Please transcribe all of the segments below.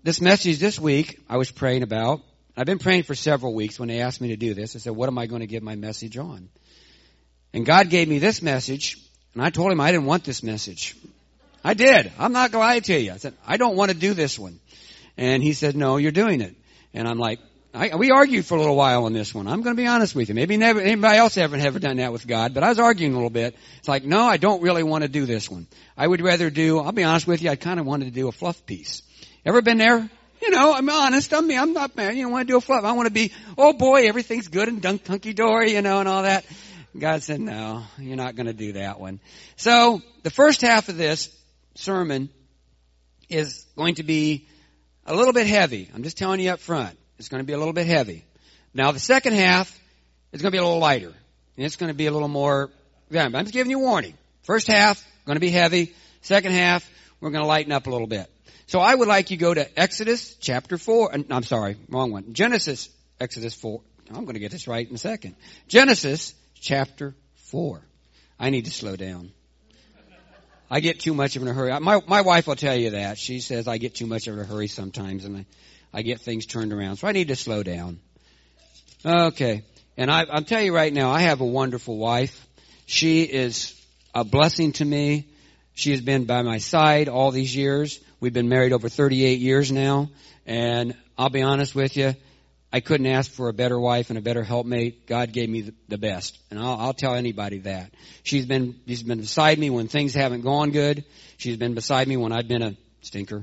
this message this week I was praying about. I've been praying for several weeks when they asked me to do this. I said, what am I going to give my message on? And God gave me this message, and I told him I didn't want this message. I did. I'm not going to lie to you. I said, I don't want to do this one. And he said, no, you're doing it. And I'm like, we argued for a little while on this one. I'm going to be honest with you. Maybe never, anybody else ever done that with God, but I was arguing a little bit. It's like, no, I don't really want to do this one. I would rather I'll be honest with you, I kind of wanted to do a fluff piece. Ever been there? You know, I'm honest. I'm not mad. You don't want to do a fluff. I want to be, oh boy, everything's good and hunky-dory, and all that. God said, no, you're not going to do that one. So the first half of this sermon is going to be a little bit heavy. I'm just telling you up front. It's going to be a little bit heavy. Now, the second half is going to be a little lighter. And it's going to be a little more, I'm just giving you warning. First half, going to be heavy. Second half, we're going to lighten up a little bit. So I would like you to go to Exodus chapter 4. I'm sorry, wrong one. Exodus 4. I'm going to get this right in a second. Genesis chapter 4. I need to slow down. I get too much of in a hurry. My wife will tell you that. She says I get too much of a hurry sometimes, and I get things turned around. So I need to slow down. Okay. And I'll tell you right now, I have a wonderful wife. She is a blessing to me. She has been by my side all these years. We've been married over 38 years now. And I'll be honest with you, I couldn't ask for a better wife and a better helpmate. God gave me the best. And I'll tell anybody that. She's been beside me when things haven't gone good. She's been beside me when I've been a stinker.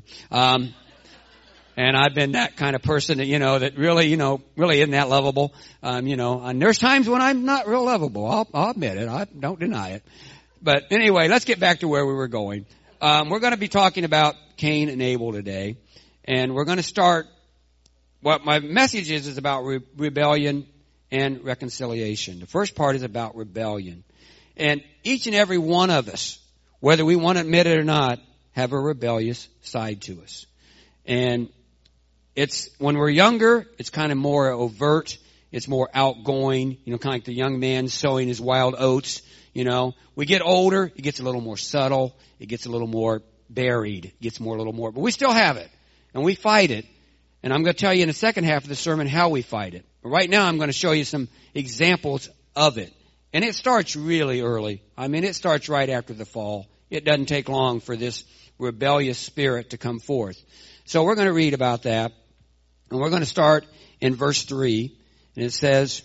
And I've been that kind of person that, that really isn't that lovable. And there's times when I'm not real lovable. I'll admit it. I don't deny it. But anyway, let's get back to where we were going. We're going to be talking about Cain and Abel today. And we're going to start, what my message is about rebellion and reconciliation. The first part is about rebellion. And each and every one of us, whether we want to admit it or not, have a rebellious side to us. And it's, when we're younger, it's kind of more overt. It's more outgoing, kind of like the young man sowing his wild oats, We get older, it gets a little more subtle. It gets a little more buried. It gets a little more, but we still have it. And we fight it. And I'm going to tell you in the second half of the sermon how we fight it. But right now I'm going to show you some examples of it. And it starts really early. It starts right after the fall. It doesn't take long for this rebellious spirit to come forth. So we're going to read about that. And we're going to start in verse 3. And it says,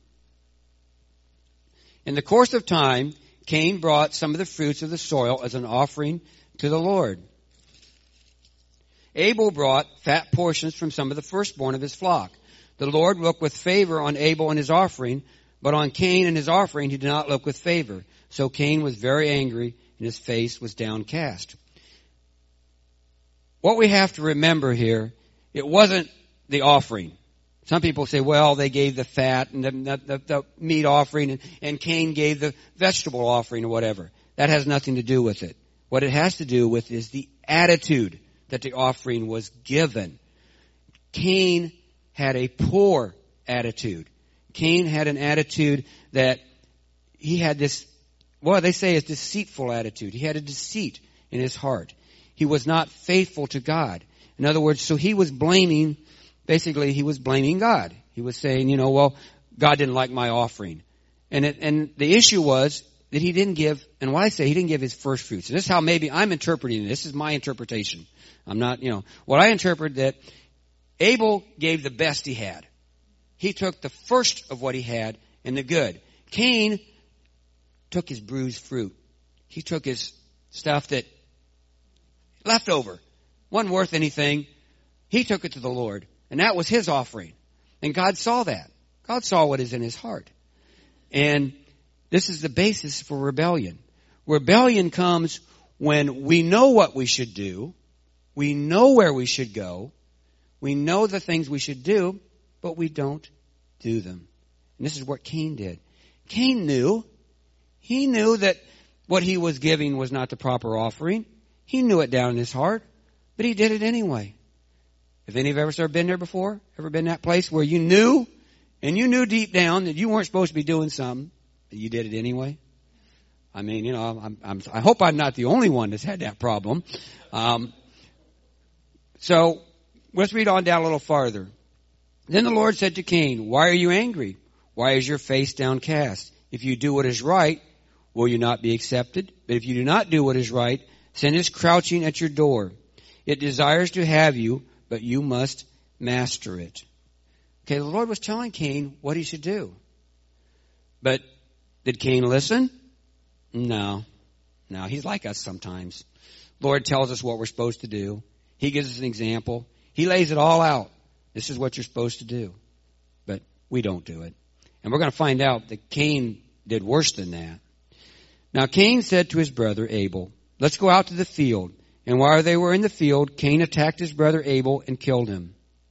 in the course of time, Cain brought some of the fruits of the soil as an offering to the Lord. Abel brought fat portions from some of the firstborn of his flock. The Lord looked with favor on Abel and his offering, but on Cain and his offering he did not look with favor. So Cain was very angry, and his face was downcast. What we have to remember here, it wasn't the offering. Some people say, well, they gave the fat and the meat offering, and Cain gave the vegetable offering or whatever. That has nothing to do with it. What it has to do with is the attitude that the offering was given. Cain had a poor attitude. Cain had an attitude that he had this, they say is deceitful attitude. He had a deceit in his heart. He was not faithful to God. In other words, so he was blaming God. He was saying, God didn't like my offering. And the issue was that he didn't give, and when I say he didn't give his first fruits. And this is how maybe I'm interpreting it. This is my interpretation. I'm not, what I interpret that Abel gave the best he had. He took the first of what he had and the good. Cain took his bruised fruit. He took his stuff that left over, wasn't worth anything. He took it to the Lord. And that was his offering. And God saw that. God saw what is in his heart. And this is the basis for rebellion. Rebellion comes when we know what we should do. We know where we should go. We know the things we should do, but we don't do them. And this is what Cain did. Cain knew. He knew that what he was giving was not the proper offering. He knew it down in his heart, but he did it anyway. Have any of you ever been there before? Ever been that place where you knew, and you knew deep down that you weren't supposed to be doing something, but you did it anyway? I hope I'm not the only one that's had that problem. So let's read on down a little farther. Then the Lord said to Cain, why are you angry? Why is your face downcast? If you do what is right, will you not be accepted? But if you do not do what is right, sin is crouching at your door. It desires to have you, but you must master it. Okay, the Lord was telling Cain what he should do. But did Cain listen? No. No, he's like us sometimes. Lord tells us what we're supposed to do. He gives us an example. He lays it all out. This is what you're supposed to do. But we don't do it. And we're going to find out that Cain did worse than that. Now Cain said to his brother Abel, let's go out to the field. And while they were in the field, Cain attacked his brother Abel and killed him.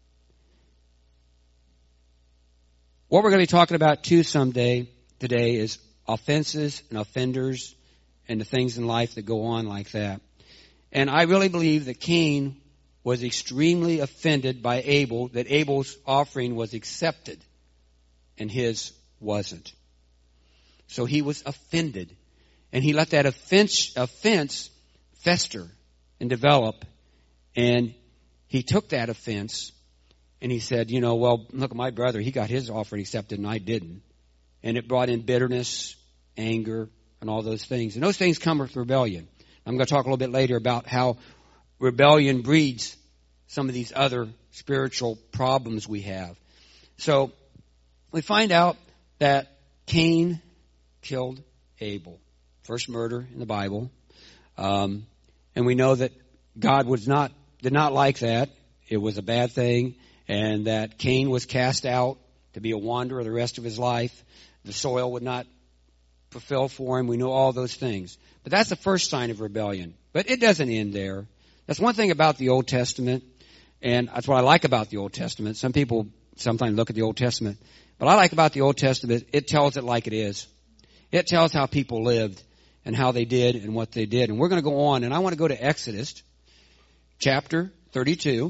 What we're going to be talking about too today is offenses and offenders and the things in life that go on like that. And I really believe that Cain was extremely offended by Abel, that Abel's offering was accepted and his wasn't. So he was offended. And he let that offense fester and develop. And he took that offense and he said, well, look at my brother. He got his offering accepted and I didn't. And it brought in bitterness, anger, and all those things. And those things come with rebellion. I'm going to talk a little bit later about how rebellion breeds some of these other spiritual problems we have. So we find out that Cain killed Abel. First murder in the Bible. And we know that God did not like that. It was a bad thing. And that Cain was cast out to be a wanderer the rest of his life. The soil would not fulfill for him. We know all those things. But that's the first sign of rebellion. But it doesn't end there. That's one thing about the Old Testament. And that's what I like about the Old Testament. Some people sometimes look at the Old Testament. But I like about the Old Testament, it tells it like it is. It tells how people lived and how they did and what they did. And we're going to go on. And I want to go to Exodus chapter 32.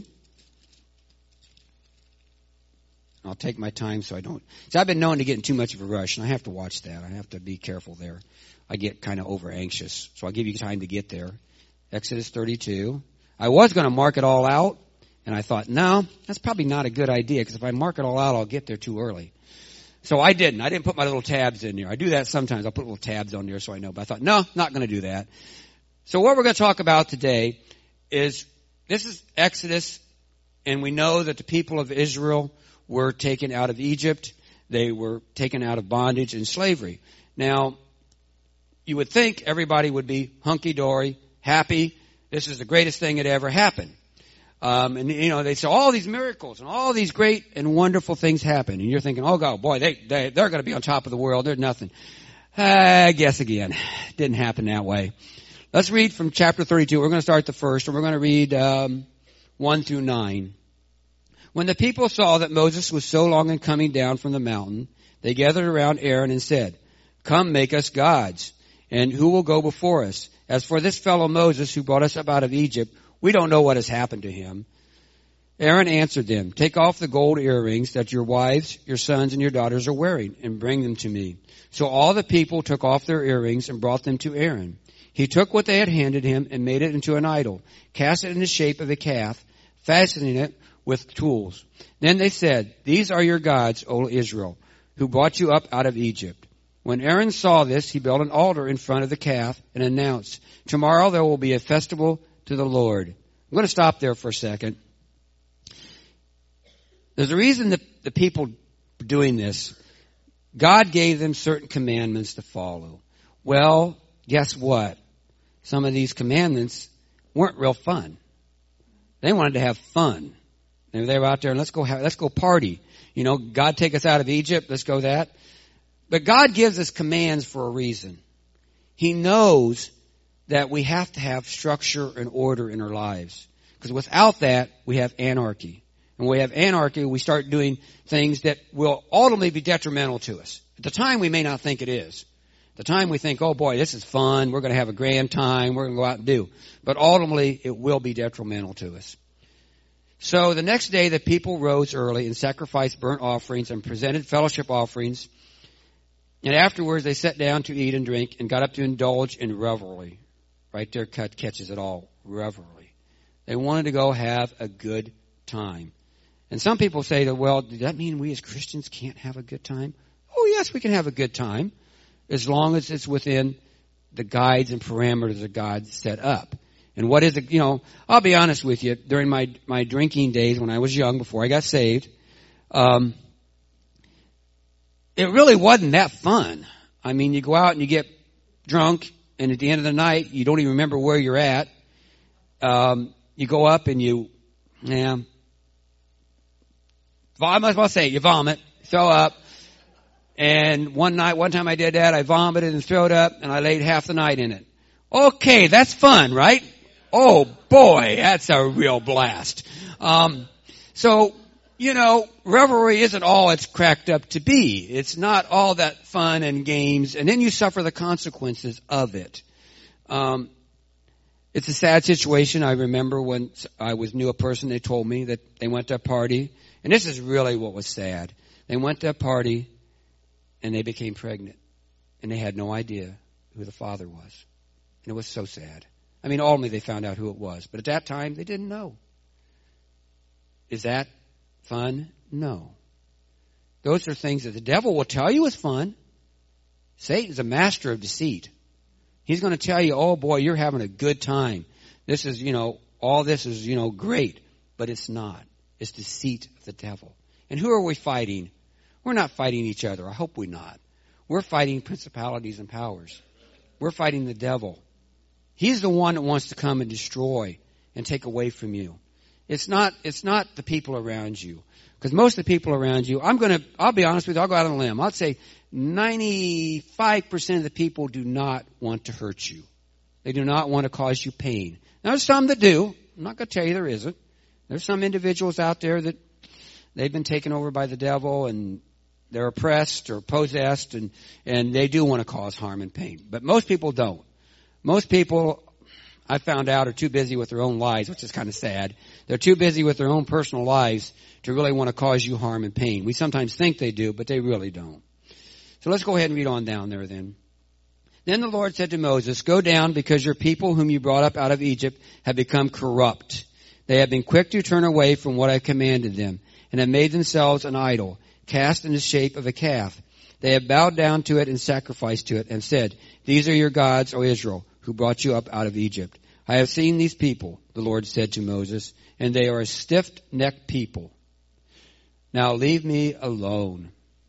I'll take my time so I don't. So I've been known to get in too much of a rush, and I have to watch that. I have to be careful there. I get kind of over anxious. So I'll give you time to get there. Exodus 32. I was going to mark it all out, and I thought, no, that's probably not a good idea, because if I mark it all out, I'll get there too early. So I didn't. I didn't put my little tabs in there. I do that sometimes. I'll put little tabs on there so I know. But I thought, no, not going to do that. So what we're going to talk about today is, this is Exodus, and we know that the people of Israel were taken out of Egypt. They were taken out of bondage and slavery. Now, you would think everybody would be hunky-dory, happy. This is the greatest thing that ever happened. And they say all these miracles and all these great and wonderful things happen. And you're thinking, oh God, boy, they're going to be on top of the world. There's nothing. I guess again, didn't happen that way. Let's read from chapter 32. We're going to start the first, and we're going to read 1 through 9. When the people saw that Moses was so long in coming down from the mountain, they gathered around Aaron and said, come, make us gods, and who will go before us? As for this fellow Moses who brought us up out of Egypt, we don't know what has happened to him. Aaron answered them, take off the gold earrings that your wives, your sons, and your daughters are wearing, and bring them to me. So all the people took off their earrings and brought them to Aaron. He took what they had handed him and made it into an idol, cast it in the shape of a calf, fastening it with tools. Then they said, these are your gods, O Israel, who brought you up out of Egypt. When Aaron saw this, he built an altar in front of the calf and announced, tomorrow there will be a festival to the Lord. I'm going to stop there for a second. There's a reason that the people doing this, God gave them certain commandments to follow. Well, guess what? Some of these commandments weren't real fun. They wanted to have fun. They were out there and let's go party. God take us out of Egypt. Let's go that. But God gives us commands for a reason. He knows that we have to have structure and order in our lives. Because without that, we have anarchy. And when we have anarchy, we start doing things that will ultimately be detrimental to us. At the time, we may not think it is. At the time, we think, oh boy, this is fun. We're going to have a grand time. We're going to go out and do. But ultimately, it will be detrimental to us. So the next day, the people rose early and sacrificed burnt offerings and presented fellowship offerings. And afterwards, they sat down to eat and drink and got up to indulge in revelry. Right there catches it all. Revelry. They wanted to go have a good time. And some people say that, well, does that mean we as Christians can't have a good time? Oh, yes, we can have a good time as long as it's within the guides and parameters that God set up. And what is it, I'll be honest with you, during my drinking days when I was young, before I got saved, it really wasn't that fun. I mean, you go out and you get drunk, and at the end of the night, you don't even remember where you're at. You go up and you vomit, throw up. And one time I did that, I vomited and threw up, and I laid half the night in it. Okay, that's fun, right? Oh boy, that's a real blast. Revelry isn't all it's cracked up to be. It's not all that fun and games, and then you suffer the consequences of it. It's a sad situation. I remember when I knew a person, they told me that they went to a party, and this is really what was sad. They went to a party, and they became pregnant, and they had no idea who the father was. And it was so sad. I mean, ultimately they found out who it was, but at that time they didn't know. Is that fun? No. Those are things that the devil will tell you is fun. Satan's a master of deceit. He's going to tell you, oh boy, you're having a good time. This is, all this is, great. But it's not. It's deceit of the devil. And who are we fighting? We're not fighting each other. I hope we're not. We're fighting principalities and powers. We're fighting the devil. He's the one that wants to come and destroy and take away from you. It's not the people around you. Because most of the people around you, I'll be honest with you, I'll go out on a limb. I'd say 95% of the people do not want to hurt you. They do not want to cause you pain. Now, there's some that do. I'm not going to tell you there isn't. There's some individuals out there that they've been taken over by the devil and they're oppressed or possessed and they do want to cause harm and pain. But most people don't. Most people, I found out, are too busy with their own lives, which is kind of sad. They're too busy with their own personal lives to really want to cause you harm and pain. We sometimes think they do, but they really don't. So let's go ahead and read on down there then. Then the Lord said to Moses, go down because your people whom you brought up out of Egypt have become corrupt. They have been quick to turn away from what I commanded them and have made themselves an idol, cast in the shape of a calf. They have bowed down to it and sacrificed to it and said, these are your gods, O Israel, who brought you up out of Egypt. I have seen these people, the Lord said to Moses, and they are a stiff-necked people. Now leave me alone.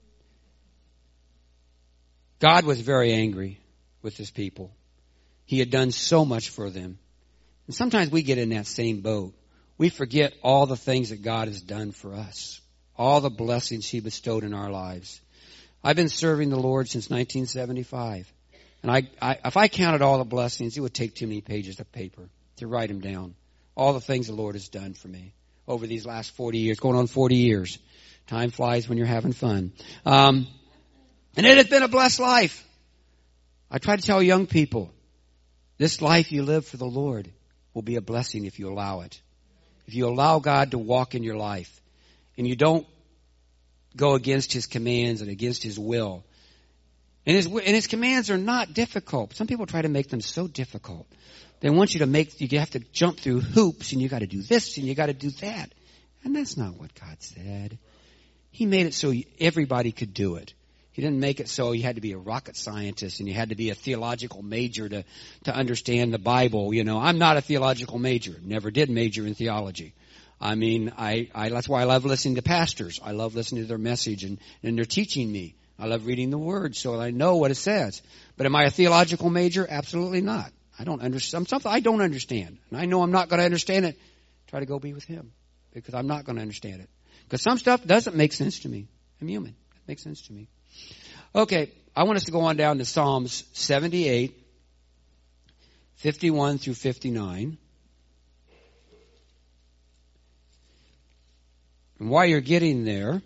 God was very angry with his people. He had done so much for them. And sometimes we get in that same boat. We forget all the things that God has done for us, all the blessings he bestowed in our lives. I've been serving the Lord since 1975. And if I counted all the blessings, it would take too many pages of paper to write them down. All the things the Lord has done for me over these last 40 years, going on 40 years. Time flies when you're having fun. And it has been a blessed life. I try to tell young people, this life you live for the Lord will be a blessing if you allow it. If you allow God to walk in your life and you don't go against his commands and against his will. And his commands are not difficult. Some people try to make them so difficult. They want you have to jump through hoops and you got to do this and you got to do that. And that's not what God said. He made it so everybody could do it. He didn't make it so you had to be a rocket scientist and you had to be a theological major to understand the Bible. I'm not a theological major. Never did major in theology. I mean, that's why I love listening to pastors. I love listening to their message and they're teaching me. I love reading the Word so I know what it says. But am I a theological major? Absolutely not. I don't understand. Something I don't understand. And I know I'm not going to understand it. Try to go be with him because I'm not going to understand it. Because some stuff doesn't make sense to me. I'm human. It makes sense to me. Okay, I want us to go on down to Psalms 78, 51 through 59. And while you're getting there,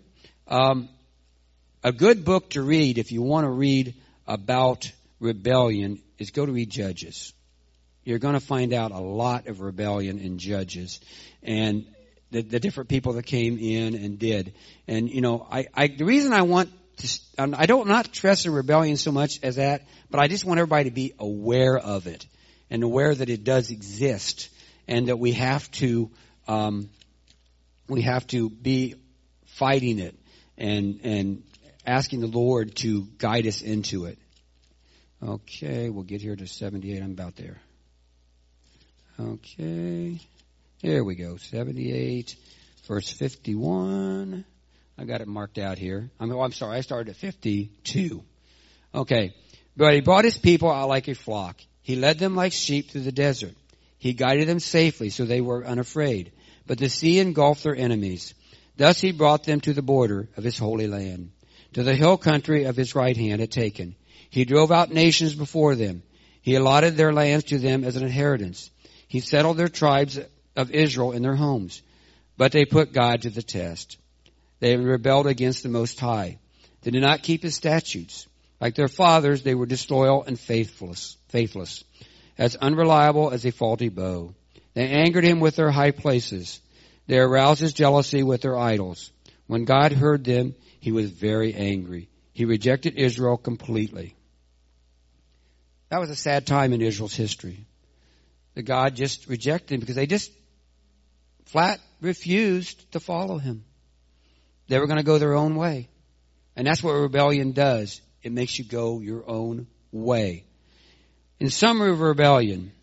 a good book to read if you want to read about rebellion is go to read Judges. You're going to find out a lot of rebellion in Judges and the different people that came in and did. And, the reason I want to, I don't not stress the rebellion so much as that, but I just want everybody to be aware of it and aware that it does exist and that we have to we have to be fighting it and asking the Lord to guide us into it. Okay, we'll get here to 78. I'm about there. Okay, there we go. 78, verse 51. I got it marked out here. I'm sorry, I started at 52. Okay, but he brought his people out like a flock. He led them like sheep through the desert. He guided them safely so they were unafraid. But the sea engulfed their enemies. Thus he brought them to the border of his holy land, to the hill country of his right hand had taken. He drove out nations before them. He allotted their lands to them as an inheritance. He settled their tribes of Israel in their homes. But they put God to the test. They rebelled against the Most High. They did not keep his statutes. Like their fathers, they were disloyal and faithless, as unreliable as a faulty bow. They angered him with their high places. They aroused his jealousy with their idols. When God heard them, he was very angry. He rejected Israel completely. That was a sad time in Israel's history. That God just rejected them because they just flat refused to follow him. They were going to go their own way. And that's what rebellion does. It makes you go your own way. In summary of rebellion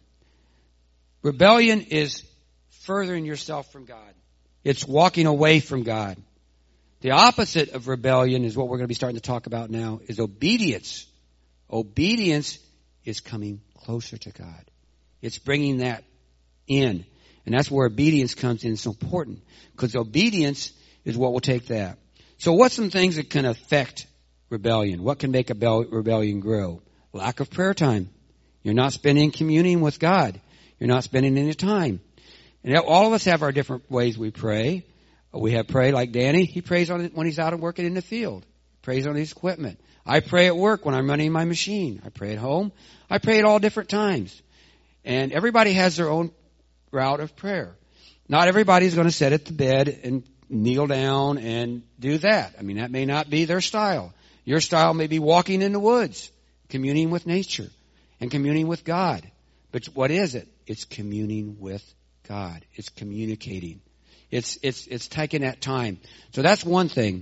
is furthering yourself from God. It's walking away from God. The opposite of rebellion is what we're going to be starting to talk about now, is obedience. Obedience is coming closer to God. It's bringing that in. And that's where obedience comes in. It's so important because obedience is what will take that. So what's some things that can affect rebellion? What can make a rebellion grow? Lack of prayer time. You're not spending communing with God. You're not spending any time. And all of us have our different ways we pray. We have prayed like Danny. He prays on it when he's out and working in the field. He prays on his equipment. I pray at work when I'm running my machine. I pray at home. I pray at all different times. And everybody has their own route of prayer. Not everybody's going to sit at the bed and kneel down and do that. I mean, that may not be their style. Your style may be walking in the woods, communing with nature and communing with God. But what is it? It's communing with God. It's communicating. It's taking that time. So that's one thing.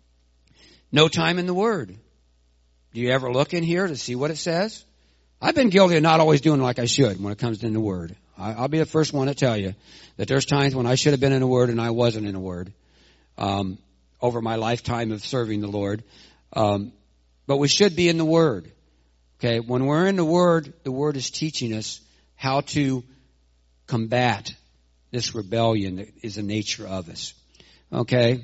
No time in the Word. Do you ever look in here to see what it says? I've been guilty of not always doing like I should when it comes to the Word. I'll be the first one to tell you that there's times when I should have been in the Word and I wasn't in the Word over my lifetime of serving the Lord. But we should be in the Word. Okay, when we're in the Word is teaching us how to combat this rebellion that is the nature of us. Okay?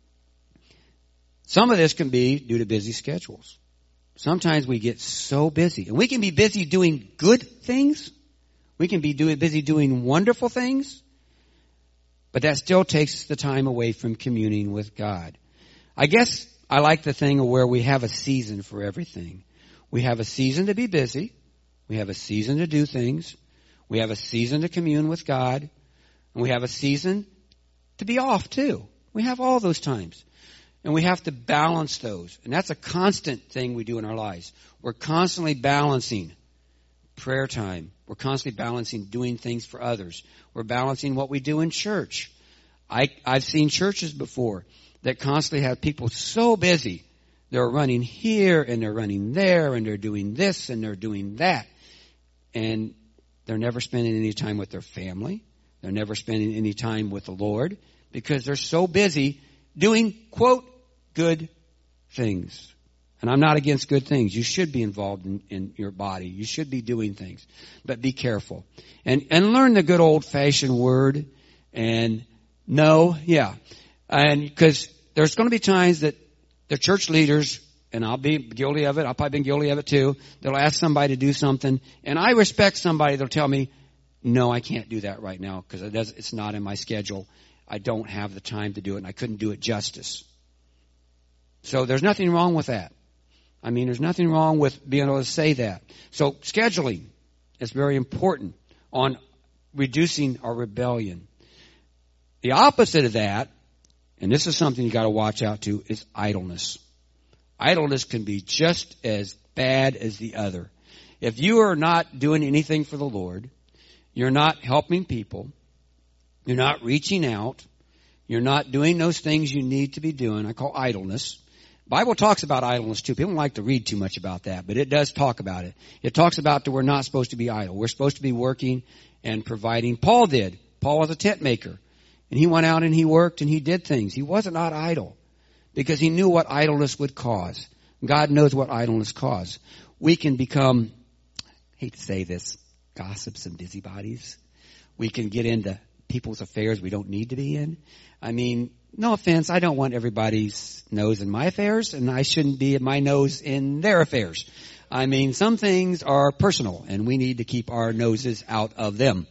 Some of this can be due to busy schedules. Sometimes we get so busy. And we can be busy doing good things. We can be busy doing wonderful things. But that still takes the time away from communing with God. I guess I like the thing where we have a season for everything. We have a season to be busy. We have a season to do things. We have a season to commune with God. And we have a season to be off too. We have all those times. And we have to balance those. And that's a constant thing we do in our lives. We're constantly balancing prayer time. We're constantly balancing doing things for others. We're balancing what we do in church. I've seen churches before that constantly have people so busy. They're running here and they're running there and they're doing this and they're doing that. And they're never spending any time with their family. They're never spending any time with the Lord because they're so busy doing, quote, good things. And I'm not against good things. You should be involved in your body. You should be doing things. But be careful. And learn the good old-fashioned word and no, yeah. And because there's going to be times that the church leaders, and I'll be guilty of it, I've probably been guilty of it too, they'll ask somebody to do something, and I respect somebody that'll tell me, no, I can't do that right now because it's not in my schedule. I don't have the time to do it, and I couldn't do it justice. So there's nothing wrong with that. I mean, there's nothing wrong with being able to say that. So scheduling is very important on reducing our rebellion. The opposite of that, and this is something you got to watch out to, is idleness. Idleness can be just as bad as the other. If you are not doing anything for the Lord, you're not helping people, you're not reaching out, You're not doing those things you need to be doing. I call idleness. Bible talks about idleness too. People don't like to read too much about that, but it does talk about it. It talks about that we're not supposed to be idle. We're supposed to be working and providing. Paul did. Paul was a tent maker. And he went out and he worked and he did things. He wasn't not idle because he knew what idleness would cause. God knows what idleness causes. We can become, I hate to say this, gossips and busybodies. We can get into people's affairs we don't need to be in. I mean, no offense, I don't want everybody's nose in my affairs, and I shouldn't be my nose in their affairs. I mean, some things are personal, and we need to keep our noses out of them.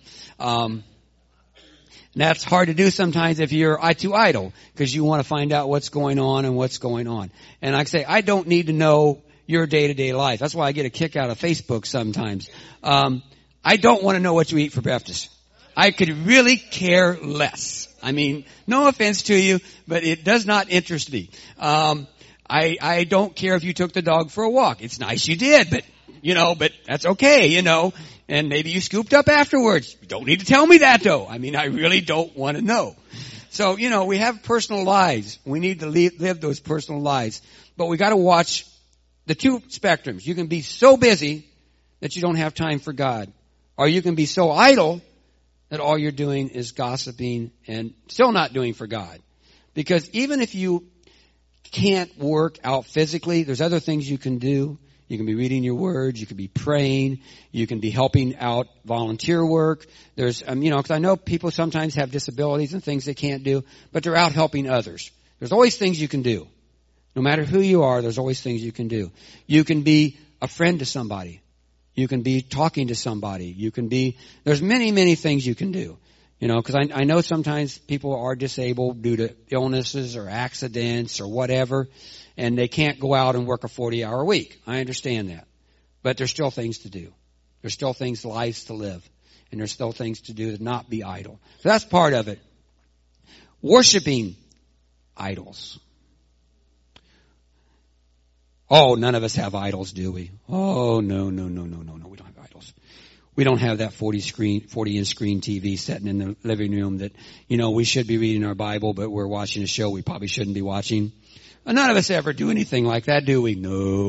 That's hard to do sometimes if you're too idle, because you want to find out what's going on and what's going on. And like I say, I don't need to know your day-to-day life. That's why I get a kick out of Facebook sometimes. I don't want to know what you eat for breakfast. I could really care less. I mean, no offense to you, but it does not interest me. I don't care if you took the dog for a walk. It's nice you did, but that's okay, and maybe you scooped up afterwards. You don't need to tell me that though. I mean, I really don't want to know. So, we have personal lives. We need to live those personal lives, but we got to watch the two spectrums. You can be so busy that you don't have time for God, or you can be so idle that all you're doing is gossiping and still not doing for God. Because even if you can't work out physically, there's other things you can do. You can be reading your words. You can be praying. You can be helping out volunteer work. There's, because I know people sometimes have disabilities and things they can't do, but they're out helping others. There's always things you can do. No matter who you are, there's always things you can do. You can be a friend to somebody. You can be talking to somebody. There's many, many things you can do. Because I know sometimes people are disabled due to illnesses or accidents or whatever, and they can't go out and work a 40-hour week. I understand that. But there's still things to do. There's still lives to live. And there's still things to do to not be idle. So that's part of it. Worshiping idols. Oh, none of us have idols, do we? Oh, no. We don't have idols. We don't have that 40-inch screen TV sitting in the living room that, we should be reading our Bible, but we're watching a show we probably shouldn't be watching. None of us ever do anything like that, do we?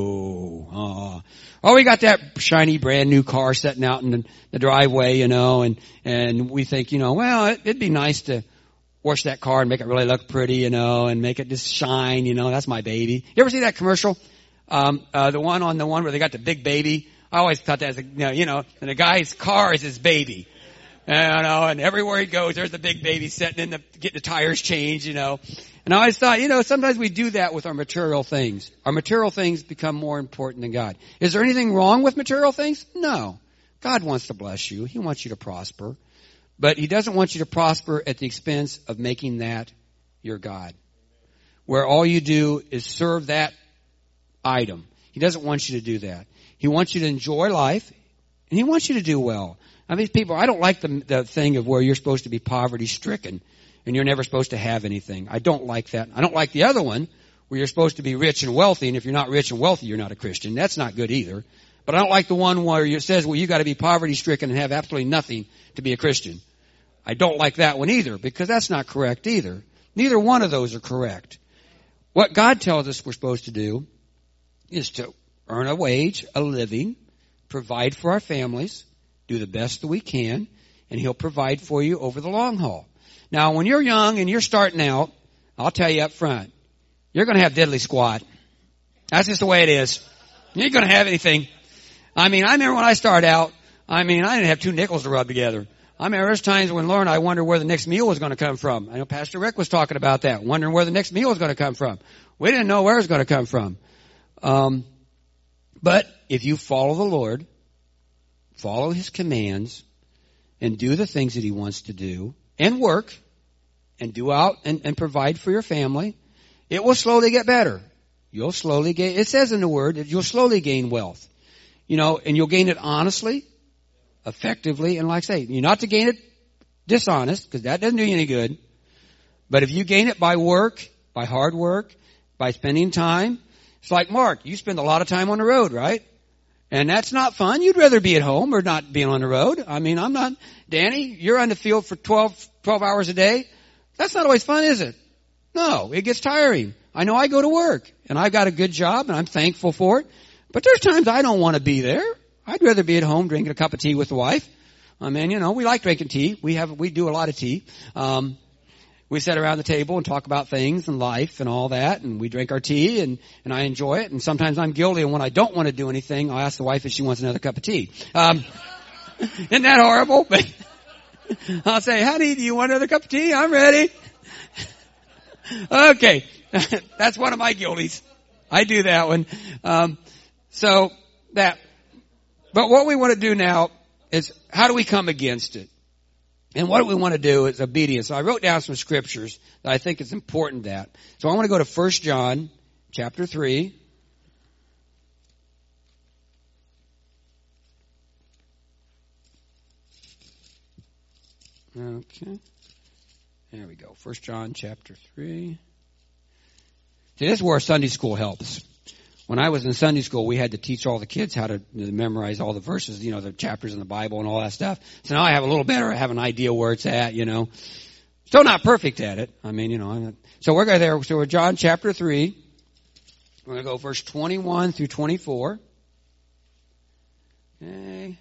No. Oh, we got that shiny brand new car sitting out in the driveway, and we think, well, it'd be nice to wash that car and make it really look pretty, and make it just shine, that's my baby. You ever see that commercial? The one where they got the big baby. I always thought that, and the guy's car is his baby. And everywhere he goes, there's the big baby sitting getting the tires changed, And I always thought, sometimes we do that with our material things. Our material things become more important than God. Is there anything wrong with material things? No. God wants to bless you. He wants you to prosper. But He doesn't want you to prosper at the expense of making that your God. Where all you do is serve that item. He doesn't want you to do that. He wants you to enjoy life, and He wants you to do well. I mean, I don't like the thing of where you're supposed to be poverty-stricken, and you're never supposed to have anything. I don't like that. I don't like the other one, where you're supposed to be rich and wealthy, and if you're not rich and wealthy, you're not a Christian. That's not good either. But I don't like the one where it says, well, you got to be poverty-stricken and have absolutely nothing to be a Christian. I don't like that one either, because that's not correct either. Neither one of those are correct. What God tells us we're supposed to do is to earn a wage, a living, provide for our families, do the best that we can, and He'll provide for you over the long haul. Now, when you're young and you're starting out, I'll tell you up front, you're going to have diddly squat. That's just the way it is. You ain't going to have anything. I mean, I remember when I started out, I didn't have 2 nickels to rub together. I remember there's times when Lauren, I wondered where the next meal was going to come from. I know Pastor Rick was talking about that, wondering where the next meal was going to come from. We didn't know where it was going to come from. But if you follow the Lord, follow His commands, and do the things that He wants to do, and work, and do out and provide for your family, it will slowly get better. You'll slowly gain, it says in the Word that you'll slowly gain wealth. And you'll gain it honestly, effectively, and like I say, you're not to gain it dishonest, because that doesn't do you any good. But if you gain it by work, by hard work, by spending time, it's like Mark, you spend a lot of time on the road, right? And that's not fun. You'd rather be at home or not be on the road. I'm not. Danny, you're on the field for 12 hours a day. That's not always fun, is it? No, it gets tiring. I know I go to work and I've got a good job and I'm thankful for it. But there's times I don't want to be there. I'd rather be at home drinking a cup of tea with the wife. I mean, we like drinking tea. We do a lot of tea. We sit around the table and talk about things and life and all that, and we drink our tea, and I enjoy it. And sometimes I'm guilty, and when I don't want to do anything, I'll ask the wife if she wants another cup of tea. Isn't that horrible? But I'll say, honey, do you want another cup of tea? I'm ready. Okay. That's one of my guilties. I do that one. But what we want to do now is, how do we come against it? And what we want to do is obedience. So I wrote down some scriptures that I think is important that. So I want to go to 1 John chapter 3. Okay. There we go. 1 John chapter 3. See, this is where Sunday school helps. When I was in Sunday school, we had to teach all the kids how to memorize all the verses, the chapters in the Bible and all that stuff. So now I have a little better, I have an idea where it's at, Still not perfect at it. I mean, So we're going there. So we're John chapter 3. We're going to go verse 21 through 24. Okay.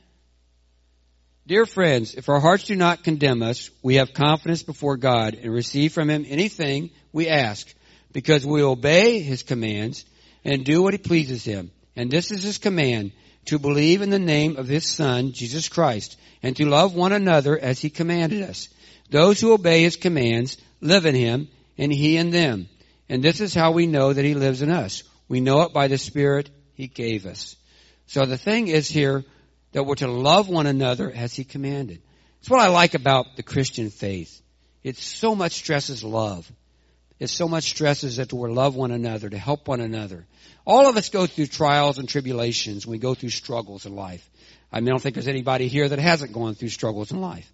Dear friends, if our hearts do not condemn us, we have confidence before God and receive from Him anything we ask, because we obey His commands and do what He pleases Him. And this is His command, to believe in the name of His Son, Jesus Christ, and to love one another as He commanded us. Those who obey His commands live in Him, and He in them. And this is how we know that He lives in us. We know it by the Spirit He gave us. So the thing is here that we're to love one another as He commanded. It's what I like about the Christian faith. It so much stresses love. It so much stresses that we're to love one another, to help one another. All of us go through trials and tribulations. We go through struggles in life. I don't think there's anybody here that hasn't gone through struggles in life.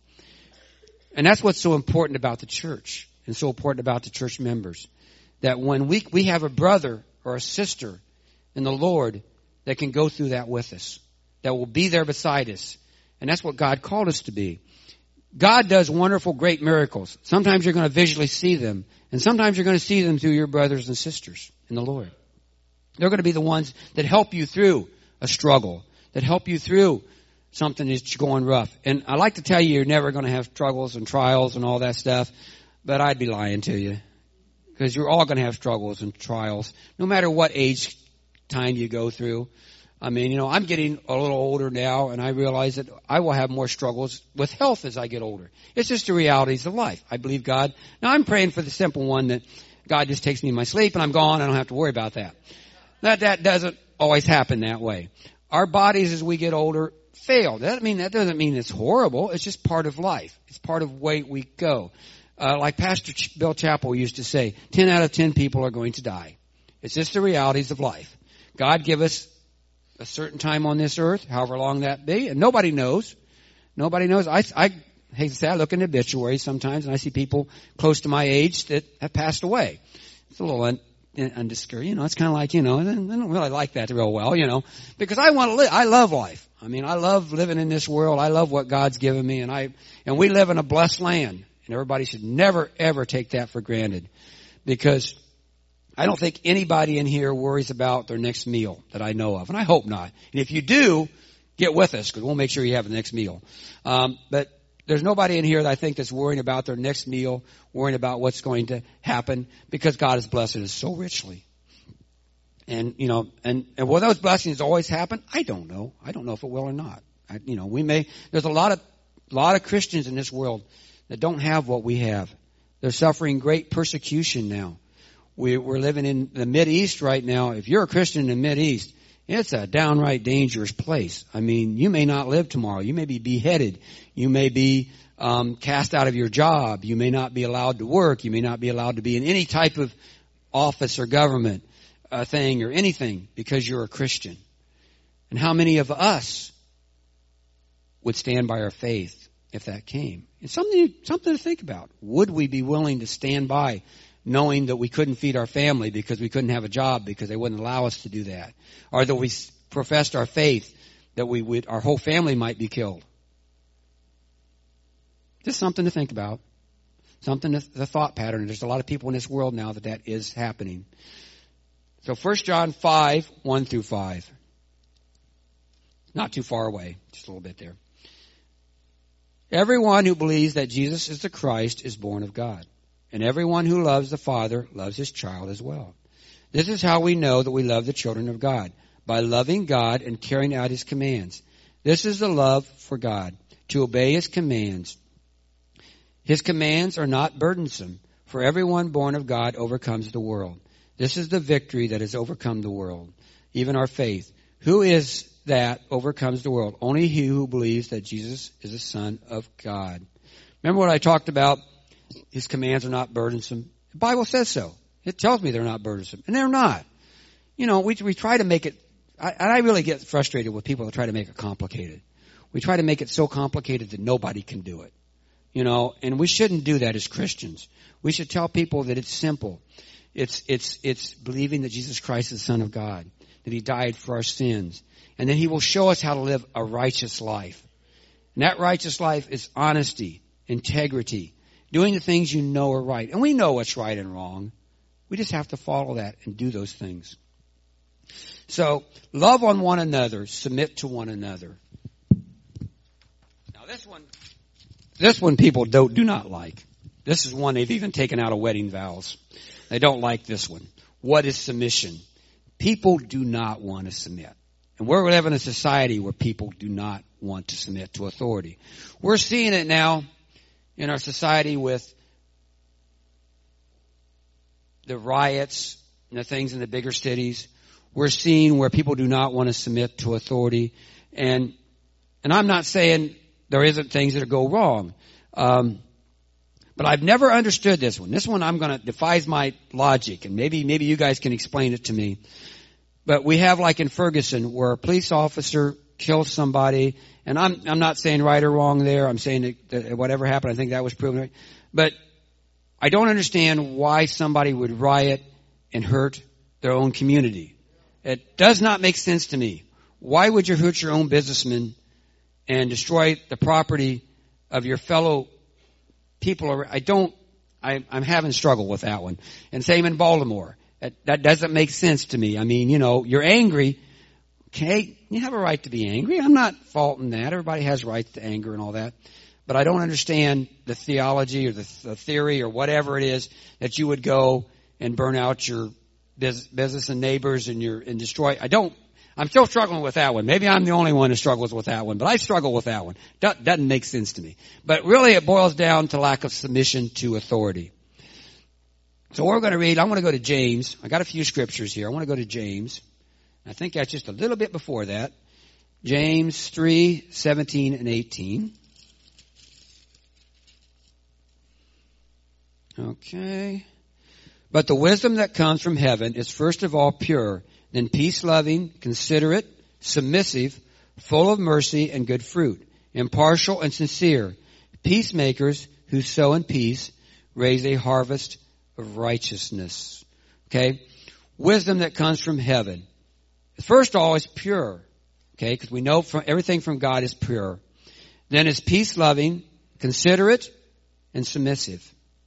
And that's what's so important about the church and so important about the church members. That when we have a brother or a sister in the Lord that can go through that with us, that will be there beside us. And that's what God called us to be. God does wonderful, great miracles. Sometimes you're going to visually see them. And sometimes you're going to see them through your brothers and sisters in the Lord. They're going to be the ones that help you through a struggle, that help you through something that's going rough. And I like to tell you, you're never going to have struggles and trials and all that stuff, but I'd be lying to you. Because you're all going to have struggles and trials, no matter what age time you go through. I'm getting a little older now, and I realize that I will have more struggles with health as I get older. It's just the realities of life. I believe God. Now, I'm praying for the simple one that God just takes me in my sleep, and I'm gone. I don't have to worry about that. That doesn't always happen that way. Our bodies, as we get older, fail. That doesn't mean it's horrible. It's just part of life. It's part of the way we go. Like Pastor Bill Chappell used to say, 10 out of 10 people are going to die. It's just the realities of life. God give us a certain time on this earth, however long that be, and nobody knows. Nobody knows. I hate to say, I look in obituaries sometimes, and I see people close to my age that have passed away. It's a little undiscouraging. It's kind of like, I don't really like that real well, because I want to live. I love life. I love living in this world. I love what God's given me, and we live in a blessed land, and everybody should never, ever take that for granted, because I don't think anybody in here worries about their next meal that I know of, and I hope not. And if you do, get with us, because we'll make sure you have the next meal. But there's nobody in here that I think that's worrying about their next meal, worrying about what's going to happen, because God has blessed us so richly. And will those blessings always happen? I don't know. I don't know if it will or not. There's a lot of Christians in this world that don't have what we have. They're suffering great persecution now. We're living in the Mideast right now. If you're a Christian in the Mideast, it's a downright dangerous place. You may not live tomorrow. You may be beheaded. You may be cast out of your job. You may not be allowed to work. You may not be allowed to be in any type of office or government thing or anything because you're a Christian. And how many of us would stand by our faith if that came? It's something to think about. Would we be willing to stand by knowing that we couldn't feed our family because we couldn't have a job because they wouldn't allow us to do that? Or that we professed our faith that our whole family might be killed? Just something to think about. Something, the thought pattern. There's a lot of people in this world now that is happening. So 1 John 5, 1 through 5. Not too far away. Just a little bit there. Everyone who believes that Jesus is the Christ is born of God. And everyone who loves the Father loves his child as well. This is how we know that we love the children of God, by loving God and carrying out his commands. This is the love for God, to obey his commands. His commands are not burdensome, for everyone born of God overcomes the world. This is the victory that has overcome the world, even our faith. Who is that overcomes the world? Only he who believes that Jesus is the Son of God. Remember what I talked about? His commands are not burdensome. The Bible says so. It tells me they're not burdensome. And they're not. You know, we try to make it, I really get frustrated with people that try to make it complicated. We try to make it so complicated that nobody can do it. You know, and we shouldn't do that as Christians. We should tell people that it's simple. It's believing that Jesus Christ is the Son of God, that he died for our sins, and that he will show us how to live a righteous life. And that righteous life is honesty, integrity, doing the things you know are right. And we know what's right and wrong. We just have to follow that and do those things. So, love on one another, submit to one another. Now this one people do not like. This is one they've even taken out of wedding vows. They don't like this one. What is submission? People do not want to submit. And we're living in a society where people do not want to submit to authority. We're seeing it now in our society with the riots and the things in the bigger cities. We're seeing where people do not want to submit to authority. And I'm not saying there isn't things that go wrong. But I've never understood this one. This one defies my logic, and maybe you guys can explain it to me. But we have, like in Ferguson, where a police officer kills somebody, and I'm not saying right or wrong there. I'm saying that whatever happened, I think that was proven right. But I don't understand why somebody would riot and hurt their own community. It does not make sense to me. Why would you hurt your own businessman and destroy the property of your fellow people? I'm having struggle with that one. And same in Baltimore. That doesn't make sense to me. I mean, you know, you're angry. Okay, you have a right to be angry. I'm not faulting that. Everybody has rights to anger and all that. But I don't understand the theology or the theory or whatever it is that you would go and burn out your business and neighbors and destroy. I'm still struggling with that one. Maybe I'm the only one who struggles with that one, but I struggle with that one. Doesn't make sense to me. But really it boils down to lack of submission to authority. So we're going to read, I'm going to go to James. I got a few scriptures here. I want to go to James. I think that's just a little bit before that. James 3, 17 and 18. Okay. But the wisdom that comes from heaven is first of all pure, then peace-loving, considerate, submissive, full of mercy and good fruit, impartial and sincere, peacemakers who sow in peace raise a harvest of righteousness. Okay? Wisdom that comes from heaven. First of all, is pure. Okay? Because we know everything from God is pure. Then it's peace-loving, considerate, and submissive.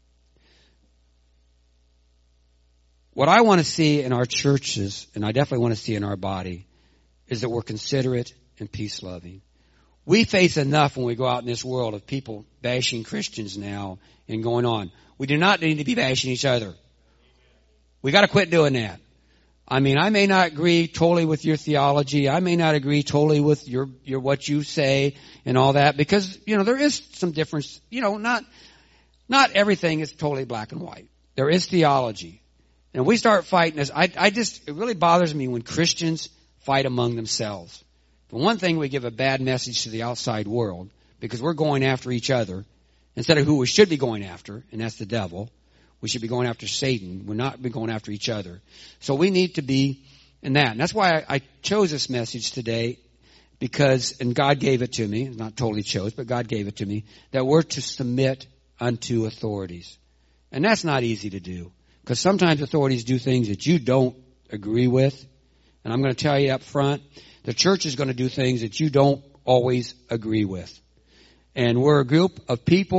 What I want to see in our churches, and I definitely want to see in our body, is that we're considerate and peace-loving. We face enough when we go out in this world of people bashing Christians now and going on. We do not need to be bashing each other. We got to quit doing that. I mean, I may not agree totally with your theology. I may not agree totally with your what you say and all that, because, you know, there is some difference. You know, not everything is totally black and white. There is theology. And we start fighting this. It really bothers me when Christians fight among themselves. For one thing, we give a bad message to the outside world because we're going after each other instead of who we should be going after, and that's the devil. We should be going after Satan. We're not going after each other. So we need to be in that. And that's why I chose this message today, because, and God gave it to me, not totally chose, but God gave it to me, that we're to submit unto authorities. And that's not easy to do. Because sometimes authorities do things that you don't agree with. And I'm going to tell you up front, the church is going to do things that you don't always agree with. And we're a group of people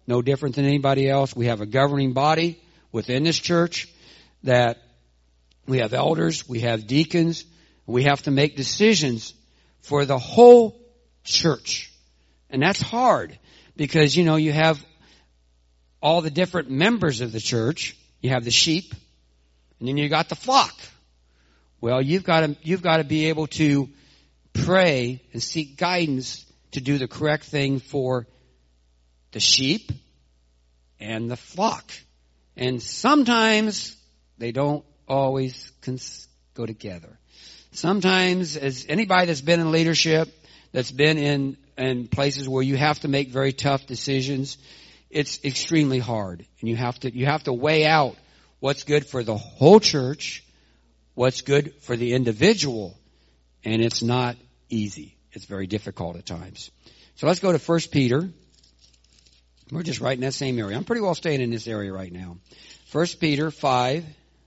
no different than anybody else. We have a governing body within this church that we have elders, we have deacons. We have to make decisions for the whole church. And that's hard because, you have all the different members of the church. You have the sheep, and then you got the flock. Well, you've got to be able to pray and seek guidance to do the correct thing for the sheep and the flock. And sometimes they don't always go together. Sometimes, as anybody that's been in leadership, that's been in places where you have to make very tough decisions, it's extremely hard. And you have to weigh out what's good for the whole church, what's good for the individual, and it's not easy. It's very difficult at times. So let's go to 1 Peter. We're just right in that same area. I'm pretty well staying in this area right now. 1 Peter 5.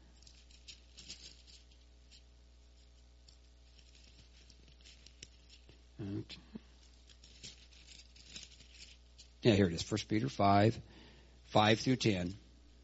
Yeah, here it is. 1 Peter 5, 5 through 10.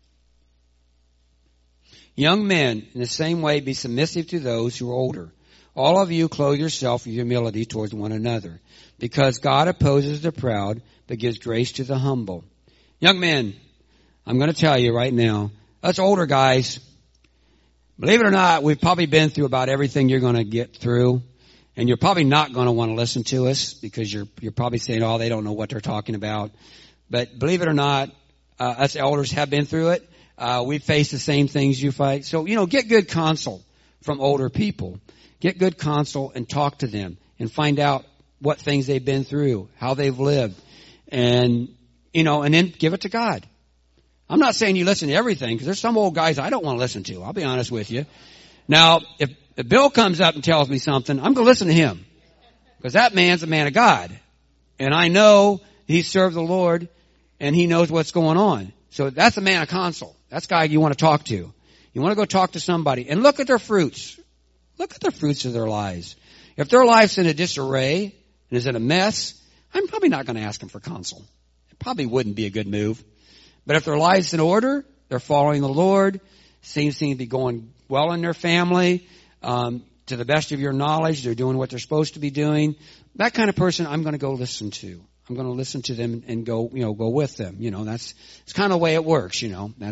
Young men, in the same way, be submissive to those who are older. All of you clothe yourself with humility towards one another, because God opposes the proud, but gives grace to the humble. Young men, I'm going to tell you right now, us older guys, believe it or not, we've probably been through about everything you're going to get through. And you're probably not going to want to listen to us because you're probably saying, oh, they don't know what they're talking about. But believe it or not, us elders have been through it. We've faced the same things you fight. So, get good counsel from older people. Get good counsel and talk to them and find out what things they've been through, how they've lived. And, and then give it to God. I'm not saying you listen to everything because there's some old guys I don't want to listen to. I'll be honest with you. Now, if Bill comes up and tells me something, I'm going to listen to him because that man's a man of God. And I know he served the Lord and he knows what's going on. So that's a man of counsel. That's a guy you want to talk to. You want to go talk to somebody and look at their fruits. Look at the fruits of their lives. If their life's in a disarray and is in a mess, I'm probably not going to ask them for counsel. It probably wouldn't be a good move. But if their life's in order, they're following the Lord, seems to be going well in their family, to the best of your knowledge, they're doing what they're supposed to be doing. That kind of person I'm going to go listen to. I'm going to listen to them and go with them. It's kind of the way it works,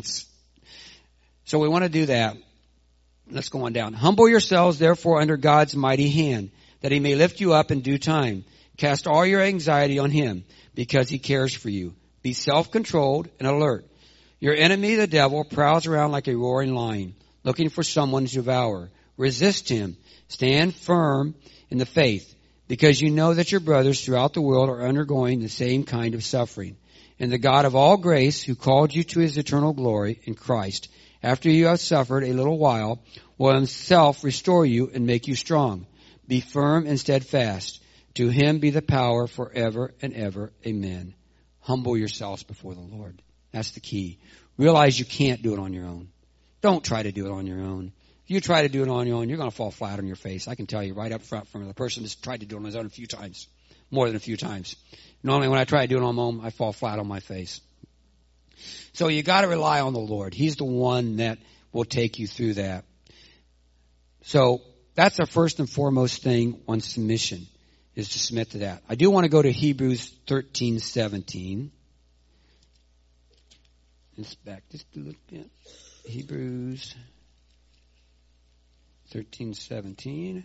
So we want to do that. Let's go on down. Humble yourselves, therefore, under God's mighty hand, that he may lift you up in due time. Cast all your anxiety on him, because he cares for you. Be self-controlled and alert. Your enemy, the devil, prowls around like a roaring lion, looking for someone to devour. Resist him. Stand firm in the faith, because you know that your brothers throughout the world are undergoing the same kind of suffering. And the God of all grace, who called you to his eternal glory in Christ, after you have suffered a little while, will himself restore you and make you strong. Be firm and steadfast. To him be the power forever and ever. Amen. Humble yourselves before the Lord. That's the key. Realize you can't do it on your own. Don't try to do it on your own. If you try to do it on your own, you're going to fall flat on your face. I can tell you right up front from the person that's tried to do it on his own a few times. More than a few times. Normally when I try to do it on my own, I fall flat on my face. So you got to rely on the Lord. He's the one that will take you through that. So that's our first and foremost thing on submission, is to submit to that. I do want to go to Hebrews 13:17. It's back just a little bit. Hebrews 13:17.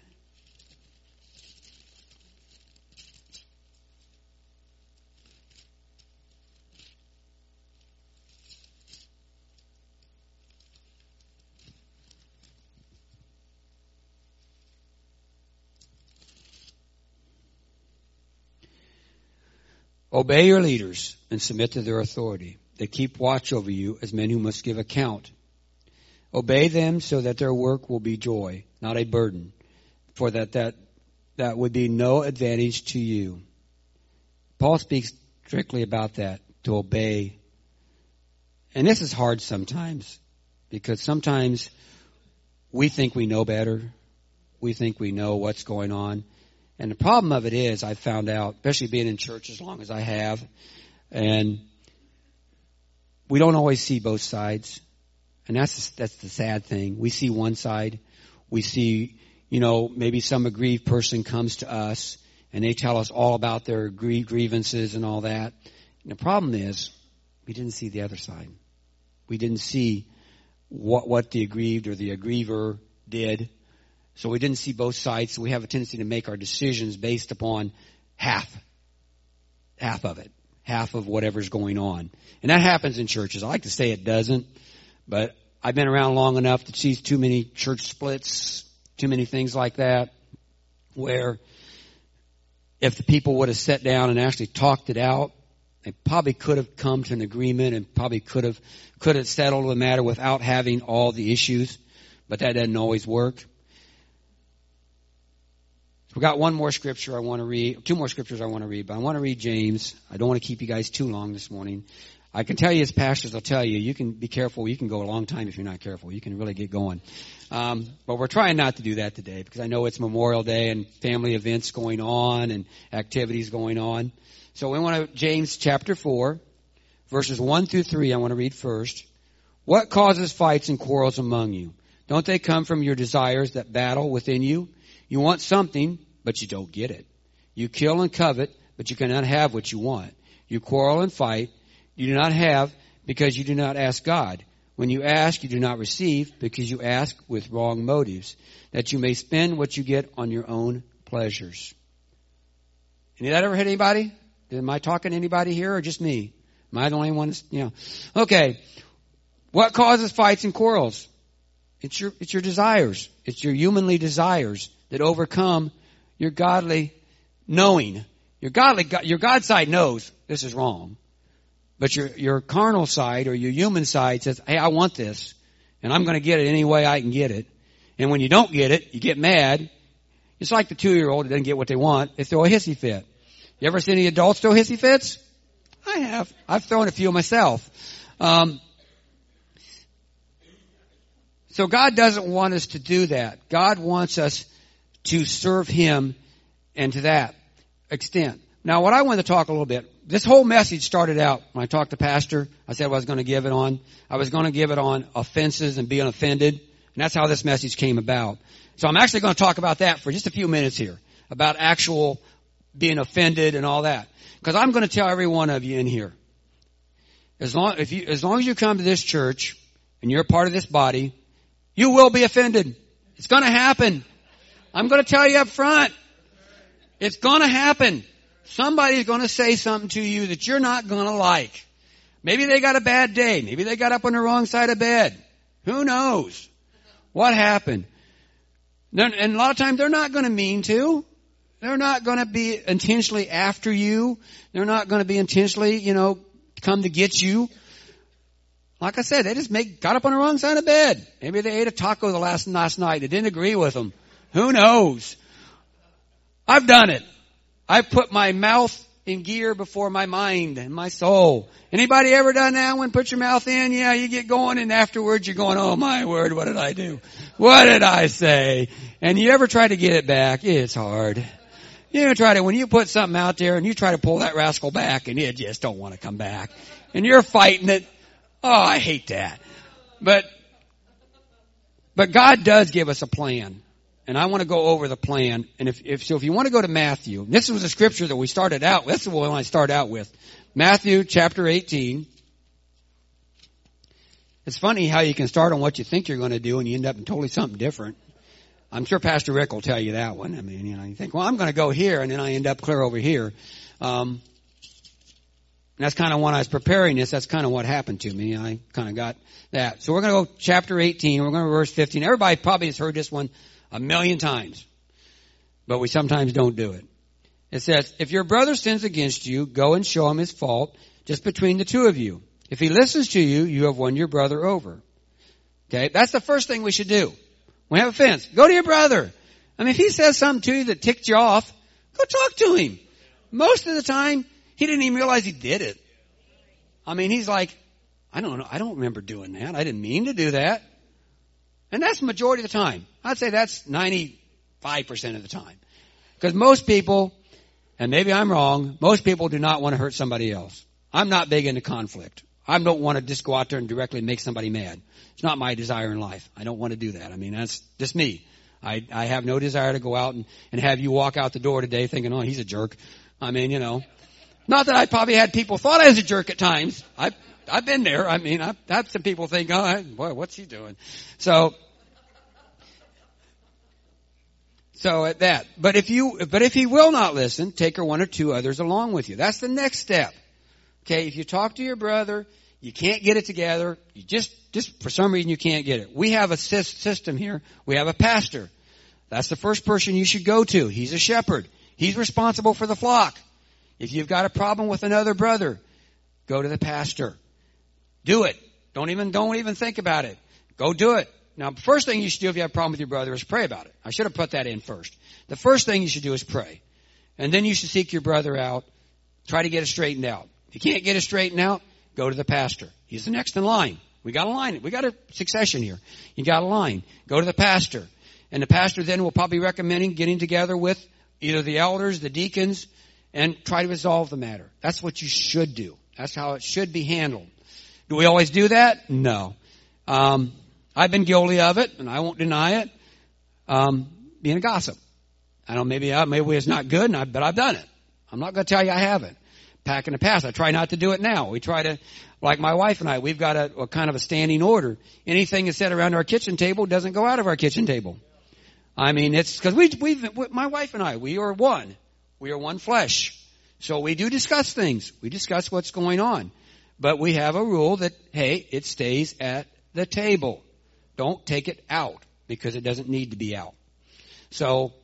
Obey your leaders and submit to their authority. They keep watch over you as men who must give account. Obey them so that their work will be joy, not a burden, for that would be no advantage to you. Paul speaks strictly about that, to obey. And this is hard sometimes, because sometimes we think we know better. We think we know what's going on. And the problem of it is, I found out, especially being in church as long as I have, and we don't always see both sides. And that's the sad thing. We see one side. We see, maybe some aggrieved person comes to us and they tell us all about their grievances and all that. And the problem is we didn't see the other side. We didn't see what the aggrieved or the aggriever did. So we didn't see both sides. So we have a tendency to make our decisions based upon half of it, half of whatever's going on. And that happens in churches. I like to say it doesn't, but I've been around long enough to see too many church splits, too many things like that, where if the people would have sat down and actually talked it out, they probably could have come to an agreement and probably could have settled the matter without having all the issues, but that doesn't always work. We've got one more scripture I want to read, two more scriptures I want to read, but I want to read James. I don't want to keep you guys too long this morning. I can tell you as pastors, I'll tell you, you can be careful. You can go a long time if you're not careful. You can really get going. But we're trying not to do that today because I know it's Memorial Day and family events going on and activities going on. So we want to, James chapter 4, verses 1 through 3, I want to read first. What causes fights and quarrels among you? Don't they come from your desires that battle within you? You want something, but you don't get it. You kill and covet, but you cannot have what you want. You quarrel and fight. You do not have because you do not ask God. When you ask, you do not receive because you ask with wrong motives, that you may spend what you get on your own pleasures. Any of that ever hit anybody? Am I talking to anybody here or just me? Am I the only one? Okay. What causes fights and quarrels? It's your desires. It's your humanly desires that overcome your godly knowing. Your God side knows this is wrong. But your carnal side or your human side says, hey, I want this. And I'm going to get it any way I can get it. And when you don't get it, you get mad. It's like the 2-year-old that doesn't get what they want. They throw a hissy fit. You ever seen any adults throw hissy fits? I have. I've thrown a few myself. So God doesn't want us to do that. God wants us to serve Him and to that extent. Now, what I want to talk a little bit, this whole message started out when I talked to Pastor. I said I was going to give it on offenses and being offended. And that's how this message came about. So I'm actually going to talk about that for just a few minutes here, about actual being offended and all that. Because I'm going to tell every one of you in here, as long as you come to this church and you're a part of this body, you will be offended. It's going to happen. I'm going to tell you up front. It's going to happen. Somebody's going to say something to you that you're not going to like. Maybe they got a bad day. Maybe they got up on the wrong side of bed. Who knows what happened? And a lot of times they're not going to mean to. They're not going to be intentionally after you. They're not going to be intentionally, come to get you. Like I said, they just got up on the wrong side of bed. Maybe they ate a taco the last night. It didn't agree with them. Who knows? I've done it. I put my mouth in gear before my mind and my soul. Anybody ever done that one? Put your mouth in? Yeah, you get going and afterwards you're going, oh my word, what did I do? What did I say? And you ever try to get it back? It's hard. When you put something out there and you try to pull that rascal back and it just don't want to come back. And you're fighting it. Oh, I hate that. But God does give us a plan. And I want to go over the plan. And if you want to go to Matthew, this was a scripture that we started out with. This is the one I started out with. Matthew chapter 18. It's funny how you can start on what you think you're going to do and you end up in totally something different. I'm sure Pastor Rick will tell you that one. I mean, you think, well, I'm going to go here and then I end up clear over here. And that's kind of when I was preparing this, that's kind of what happened to me. I kind of got that. So we're going to go chapter 18. We're going to verse 15. Everybody probably has heard this one a million times, but we sometimes don't do it. It says, if your brother sins against you, go and show him his fault just between the two of you. If he listens to you, you have won your brother over. Okay, that's the first thing we should do. When we have offense, go to your brother. I mean, if he says something to you that ticked you off, go talk to him. Most of the time, he didn't even realize he did it. I mean, he's like, I don't know. I don't remember doing that. I didn't mean to do that. And that's the majority of the time. I'd say that's 95% of the time. Because most people, and maybe I'm wrong, most people do not want to hurt somebody else. I'm not big into conflict. I don't want to just go out there and directly make somebody mad. It's not my desire in life. I don't want to do that. I mean, that's just me. I have no desire to go out and have you walk out the door today thinking, oh, he's a jerk. I mean, not that I probably had people thought I was a jerk at times. I've been there. I mean, I've had some people think, oh, boy, what's he doing? So at that. But if he will not listen, take her 1 or 2 others along with you. That's the next step. Okay, if you talk to your brother, you can't get it together, you just for some reason you can't get it. We have a system here. We have a pastor. That's the first person you should go to. He's a shepherd. He's responsible for the flock. If you've got a problem with another brother, go to the pastor. Do it. Don't even think about it. Go do it. Now, the first thing you should do if you have a problem with your brother is pray about it. I should have put that in first. The first thing you should do is pray. And then you should seek your brother out. Try to get it straightened out. If you can't get it straightened out, go to the pastor. He's the next in line. We got a line. We got a succession here. You got a line. Go to the pastor. And the pastor then will probably recommend getting together with either the elders, the deacons, and try to resolve the matter. That's what you should do. That's how it should be handled. Do we always do that? No. I've been guilty of it, and I won't deny it. Being a gossip. I know maybe it's not good, but I've done it. I'm not going to tell you I haven't. Back in the past, I try not to do it now. We try to, like my wife and I, we've got a kind of a standing order. Anything that's said around our kitchen table doesn't go out of our kitchen table. I mean, it's because my wife and I, we are one. We are one flesh. So we do discuss things. We discuss what's going on. But we have a rule that, hey, it stays at the table. Don't take it out because it doesn't need to be out. So,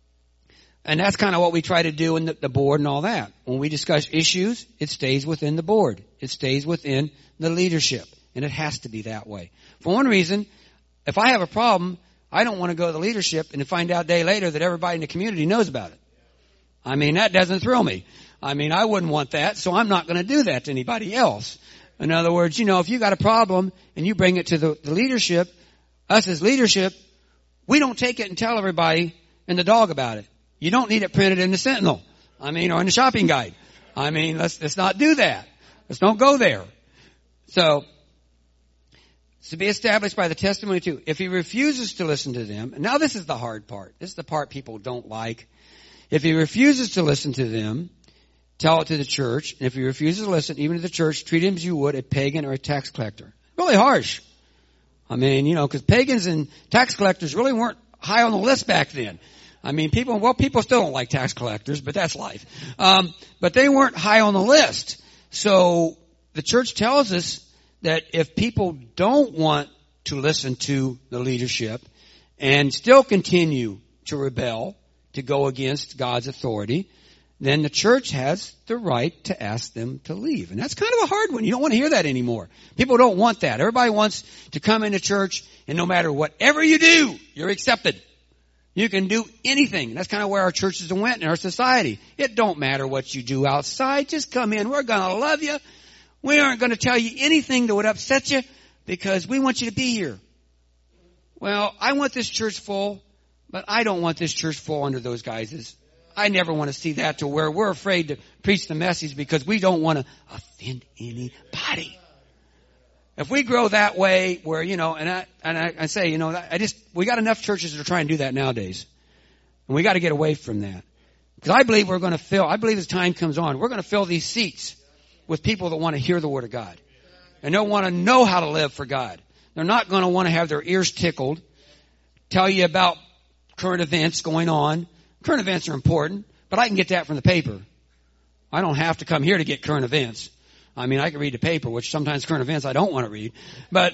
and that's kind of what we try to do in the board and all that. When we discuss issues, it stays within the board. It stays within the leadership. And it has to be that way. For one reason, if I have a problem, I don't want to go to the leadership and to find out a day later that everybody in the community knows about it. I mean, that doesn't thrill me. I mean, I wouldn't want that, so I'm not going to do that to anybody else. In other words, if you got a problem and you bring it to the leadership, us as leadership, we don't take it and tell everybody and the dog about it. You don't need it printed in the Sentinel. or in the shopping guide. Let's not do that. Let's don't go there. So, to be established by the testimony too. If he refuses to listen to them, and now this is the hard part. This is the part people don't like. If he refuses to listen to them, tell it to the church. And if he refuses to listen, even to the church, treat him as you would a pagan or a tax collector. Really harsh. Because pagans and tax collectors really weren't high on the list back then. People still don't like tax collectors, but that's life. But they weren't high on the list. So the church tells us that if people don't want to listen to the leadership and still continue to rebel, to go against God's authority, then the church has the right to ask them to leave. And that's kind of a hard one. You don't want to hear that anymore. People don't want that. Everybody wants to come into church, and no matter whatever you do, you're accepted. You can do anything. That's kind of where our churches went in our society. It don't matter what you do outside. Just come in. We're going to love you. We aren't going to tell you anything that would upset you because we want you to be here. Well, I want this church full, but I don't want this church full under those guises. I never want to see that to where we're afraid to preach the message because we don't want to offend anybody. If we grow that way where, I say, we got enough churches that are trying to do that nowadays. And we got to get away from that. Because I believe I believe as time comes on, we're going to fill these seats with people that want to hear the Word of God. And they'll want to know how to live for God. They're not going to want to have their ears tickled, tell you about current events going on. Current events are important, but I can get that from the paper. I don't have to come here to get current events. I can read the paper, which sometimes current events I don't want to read. But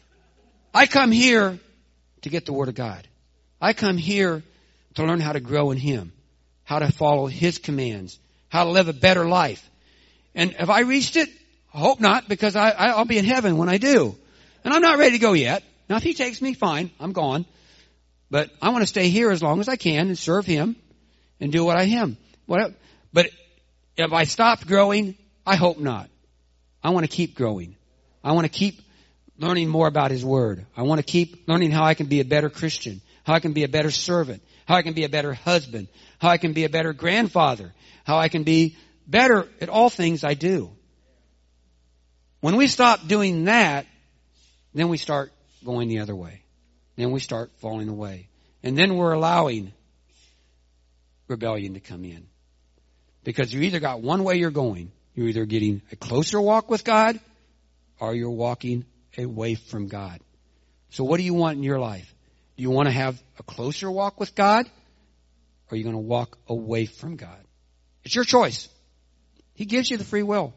I come here to get the Word of God. I come here to learn how to grow in Him, how to follow His commands, how to live a better life. And have I reached it? I hope not, because I'll be in heaven when I do. And I'm not ready to go yet. Now, if He takes me, fine, I'm gone. But I want to stay here as long as I can and serve Him and do what I am. But if I stopped growing, I hope not. I want to keep growing. I want to keep learning more about His Word. I want to keep learning how I can be a better Christian, how I can be a better servant, how I can be a better husband, how I can be a better grandfather, how I can be better at all things I do. When we stop doing that, then we start going the other way. Then we start falling away. And then we're allowing rebellion to come in. Because you either got one way you're going. You're either getting a closer walk with God or you're walking away from God. So what do you want in your life? Do you want to have a closer walk with God or are you going to walk away from God? It's your choice. He gives you the free will.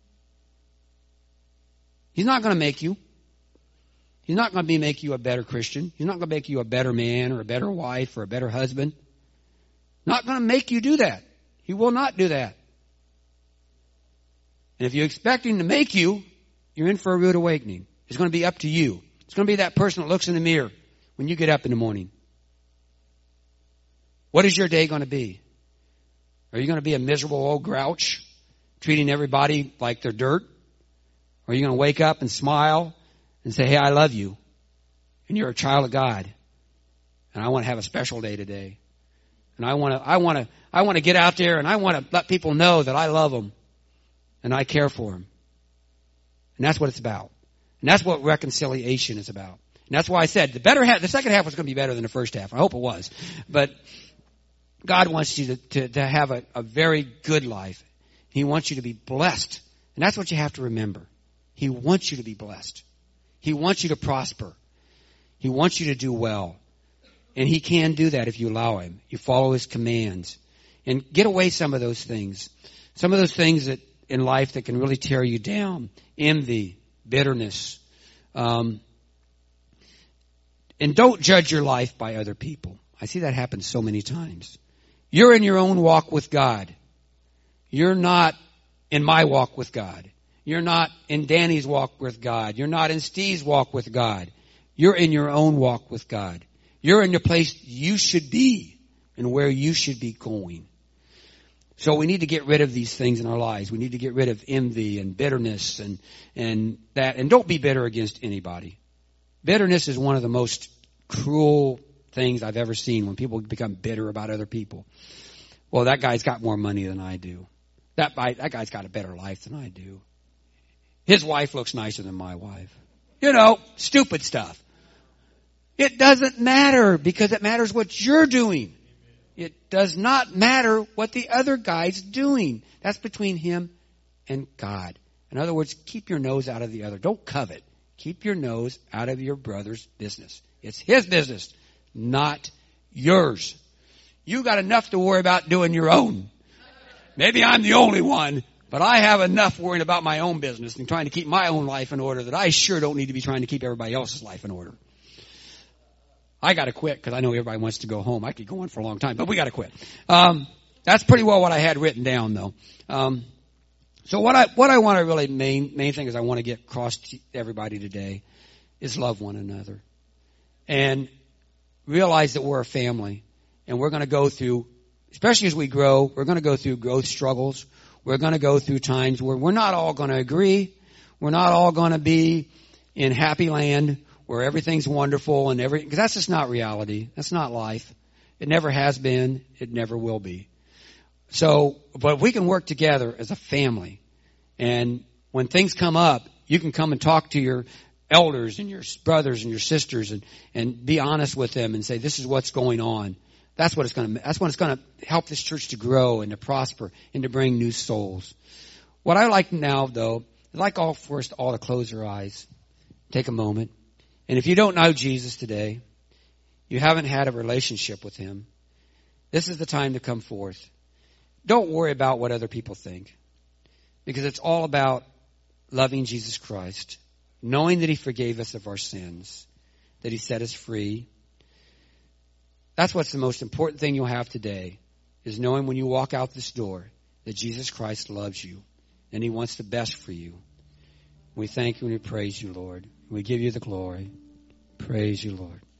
He's not going to make you. He's not going to make you a better Christian. He's not going to make you a better man or a better wife or a better husband. Not going to make you do that. He will not do that. And if you expect him to make you, you're in for a rude awakening. It's going to be up to you. It's going to be that person that looks in the mirror when you get up in the morning. What is your day going to be? Are you going to be a miserable old grouch, treating everybody like they're dirt? Or are you going to wake up and smile and say, hey, I love you, and you're a child of God, and I want to have a special day today. And I want to get out there and I want to let people know that I love them and I care for them. And that's what it's about. And that's what reconciliation is about. And that's why I said the second half was going to be better than the first half. I hope it was. But God wants you to have a very good life. He wants you to be blessed. And that's what you have to remember. He wants you to be blessed. He wants you to prosper. He wants you to do well. And He can do that if you allow Him. You follow His commands. And get away some of those things. Some of those things that in life that can really tear you down. Envy, bitterness. And don't judge your life by other people. I see that happen so many times. You're in your own walk with God. You're not in my walk with God. You're not in Danny's walk with God. You're not in Steve's walk with God. You're in your own walk with God. You're in the place you should be and where you should be going. So we need to get rid of these things in our lives. We need to get rid of envy and bitterness and that. And don't be bitter against anybody. Bitterness is one of the most cruel things I've ever seen when people become bitter about other people. Well, that guy's got more money than I do. That guy's got a better life than I do. His wife looks nicer than my wife. You know, stupid stuff. It doesn't matter because it matters what you're doing. It does not matter what the other guy's doing. That's between him and God. In other words, keep your nose out of the other. Don't covet. Keep your nose out of your brother's business. It's his business, not yours. You got enough to worry about doing your own. Maybe I'm the only one, but I have enough worrying about my own business and trying to keep my own life in order that I sure don't need to be trying to keep everybody else's life in order. I got to quit because I know everybody wants to go home. I could go on for a long time, but we got to quit. That's pretty well what I had written down, though. So what I want to really main thing is I want to get across to everybody today is love one another and realize that we're a family and we're going to go through, especially as we grow, we're going to go through growth struggles. We're going to go through times where we're not all going to agree. We're not all going to be in happy land where everything's wonderful and because that's just not reality. That's not life. It never has been. It never will be. So, but we can work together as a family. And when things come up, you can come and talk to your elders and your brothers and your sisters and be honest with them and say, this is what's going on. That's what it's going to help this church to grow and to prosper and to bring new souls. What I like now, though, I'd like all to close their eyes, take a moment. And if you don't know Jesus today, you haven't had a relationship with Him, this is the time to come forth. Don't worry about what other people think, because it's all about loving Jesus Christ, knowing that He forgave us of our sins, that He set us free. That's what's the most important thing you'll have today, is knowing when you walk out this door that Jesus Christ loves you and He wants the best for you. We thank you and we praise you, Lord. We give you the glory. Praise you, Lord.